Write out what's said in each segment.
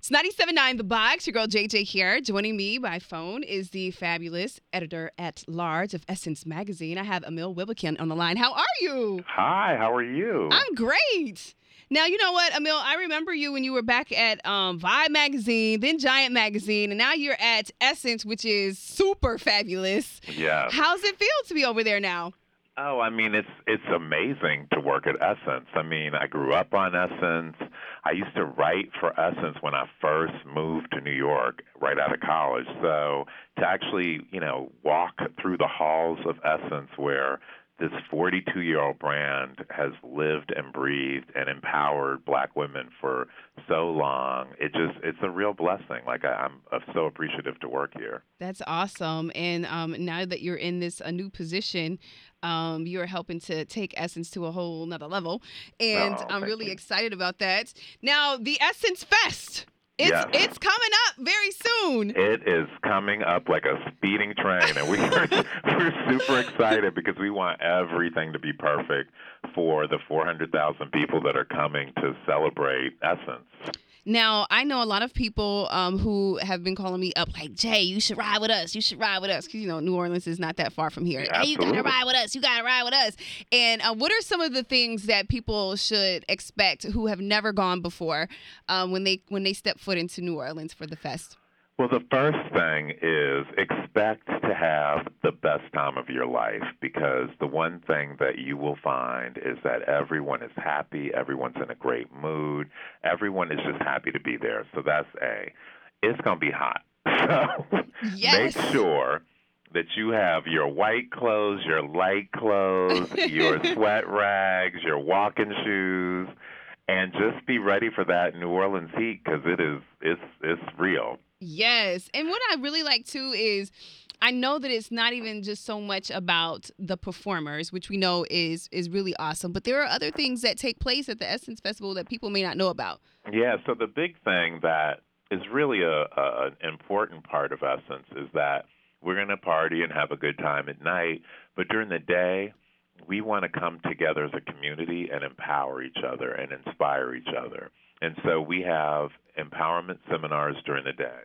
It's 97.9 The Box. Your girl JJ here. Joining me by phone is the fabulous editor-at-large of Essence Magazine. I have Emil Wibbekin on the line. How are you? Hi, how are you? I'm great. Now, you know what, Emil? I remember you when you were back at Vibe Magazine, then Giant Magazine, and now you're at Essence, which is super fabulous. Yes. How's it feel to be over there now? Oh, I mean, it's amazing to work at Essence. I mean, I grew up on Essence. I used to write for Essence when I first moved to New York right out of college. So to actually, walk through the halls of Essence where this 42-year-old brand has lived and breathed and empowered black women for so long, it's a real blessing. Like, I'm so appreciative to work here. That's awesome. And now that you're in this new position, you're helping to take Essence to a whole nother level. And I'm really excited about that. Now, the Essence Fest. It's coming up very soon. It is coming up like a speeding train, and we're super excited because we want everything to be perfect for the 400,000 people that are coming to celebrate Essence. Now, I know a lot of people who have been calling me up like, Jay, you should ride with us. You should ride with us. Because, New Orleans is not that far from here. Yeah, hey, you got to ride with us. You got to ride with us. And what are some of the things that people should expect who have never gone before when they step foot into New Orleans for the fest? Well, the first thing is expect to have the best time of your life, because the one thing that you will find is that everyone is happy, everyone's in a great mood, everyone is just happy to be there. So that's A. It's going to be hot. So yes. Make sure that you have your white clothes, your light clothes, your sweat rags, your walking shoes, and just be ready for that New Orleans heat, because it's real. Yes. And what I really like, too, is I know that it's not even just so much about the performers, which we know is really awesome, but there are other things that take place at the Essence Festival that people may not know about. Yeah, so the big thing that is really an important part of Essence is that we're going to party and have a good time at night, but during the day, we want to come together as a community and empower each other and inspire each other. And so we have empowerment seminars during the day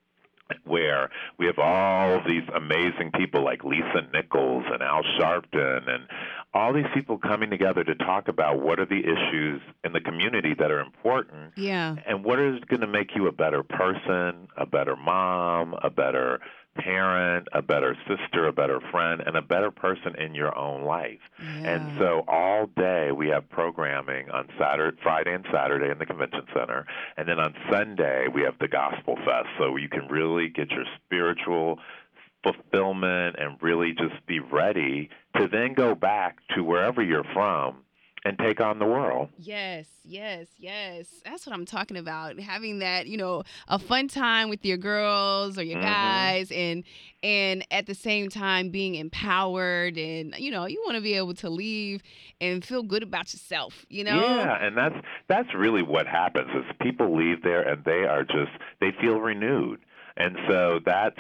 where we have all of these amazing people like Lisa Nichols and Al Sharpton and all these people coming together to talk about what are the issues in the community that are important, and what is going to make you a better person, a better mom, a better parent, a better sister, a better friend, and a better person in your own life. And so all day we have programming on Friday and Saturday in the Convention Center, and then on Sunday we have the Gospel Fest, so you can really get your spiritual fulfillment and really just be ready to then go back to wherever you're from and take on the world. Yes. That's what I'm talking about. Having that, a fun time with your girls or your guys, and at the same time being empowered, and you want to be able to leave and feel good about yourself. Yeah, and that's really what happens is people leave there and they feel renewed. And so that's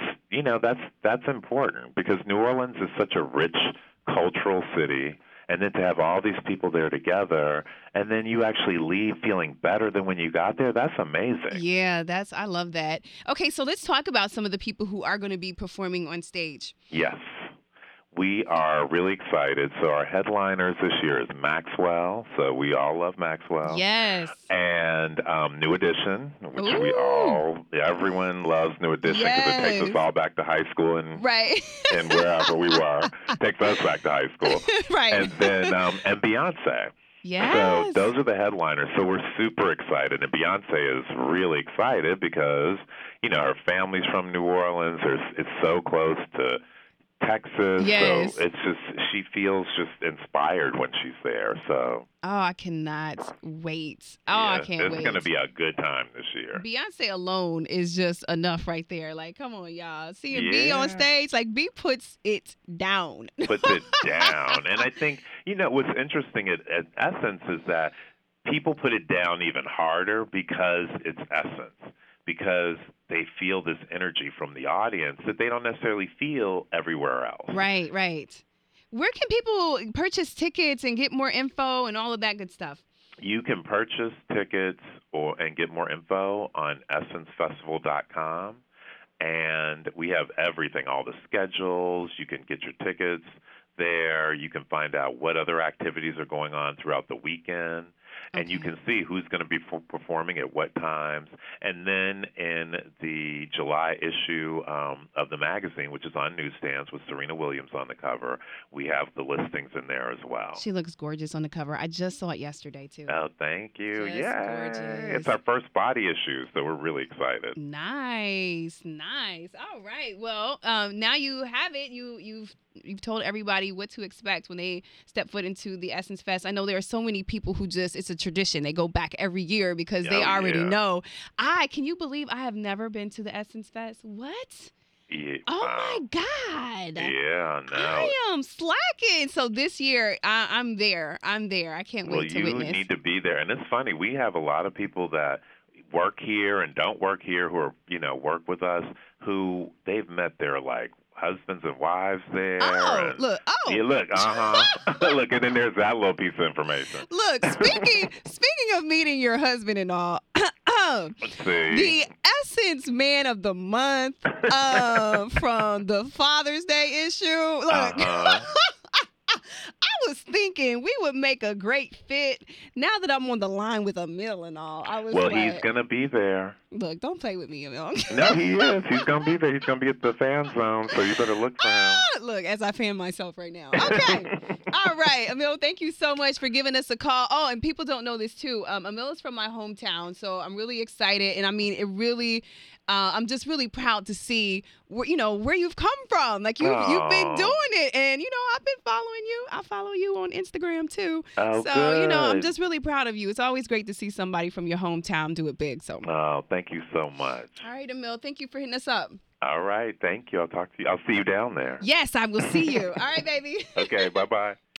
important, because New Orleans is such a rich cultural city. And then to have all these people there together, and then you actually leave feeling better than when you got there, that's amazing. Yeah, I love that. Okay, so let's talk about some of the people who are going to be performing on stage. Yes. We are really excited. So our headliners this year is Maxwell. So we all love Maxwell. Yes. And New Edition, which everyone loves New Edition because it takes us all back to high school and wherever we were. Takes us back to high school. Right. And then and Beyonce. Yes. So those are the headliners. So we're super excited. And Beyonce is really excited because, her family's from New Orleans. It's so close to Texas. Yes. So it's just, she feels just inspired when she's there. So. Oh, I cannot wait. I can't wait. It's going to be a good time this year. Beyonce alone is just enough right there. Like, come on, y'all. Seeing B on stage, like, B puts it down. Puts it down. And I think, what's interesting at Essence is that people put it down even harder because it's Essence. Because they feel this energy from the audience that they don't necessarily feel everywhere else. Right. Where can people purchase tickets and get more info and all of that good stuff? You can purchase tickets and get more info on essencefestival.com. And we have everything, all the schedules. You can get your tickets there. You can find out what other activities are going on throughout the weekend. And you Okay. can see who's going to be performing at what times. And then in the July issue of the magazine, which is on newsstands with Serena Williams on the cover, we have the listings in there as well. She looks gorgeous on the cover. I just saw it yesterday, too. Oh, thank you. Just Yay. gorgeous. It's our first body issue, so we're really excited. Nice. All right. Well, now you have it. You've told everybody what to expect when they step foot into the Essence Fest. I know there are so many people who it's a tradition. They go back every year because they already know. Can you believe I have never been to the Essence Fest? What? Yeah, Oh wow. my God. Yeah, no. I am slacking. So this year, I'm there. I can't wait to Well, you witness. need to be there. And it's funny, we have a lot of people that work here and don't work here who are, work with us, who they've met their, husbands and wives there. Oh, and, look. Oh. Yeah, look, Look, and then there's that little piece of information. Look, speaking of meeting your husband and all, Let's see. the Essence Man of the Month from the Father's Day issue. Look, I was thinking we would make a great fit. Now that I'm on the line with Emil and all, I was Well, like, he's going to be there. look, don't play with me, Emil. No, he is. He's going to be there. He's going to be at the fan zone, so you better look for him. Look, as I fan myself right now. Okay. All right. Emil, thank you so much for giving us a call. Oh, and people don't know this too. Emil is from my hometown, so I'm really excited. And I mean, it really, I'm just really proud to see where you've come from. Like you've been doing it. And, I've been following you. I follow you on Instagram too. Oh, so, good. I'm just really proud of you. It's always great to see somebody from your hometown do it big. So, Oh, thank you so much. all right, Emil, thank you for hitting us up. All right, thank you. I'll talk to you. I'll see you down there. Yes, I will see you. All right, baby. Okay, bye-bye.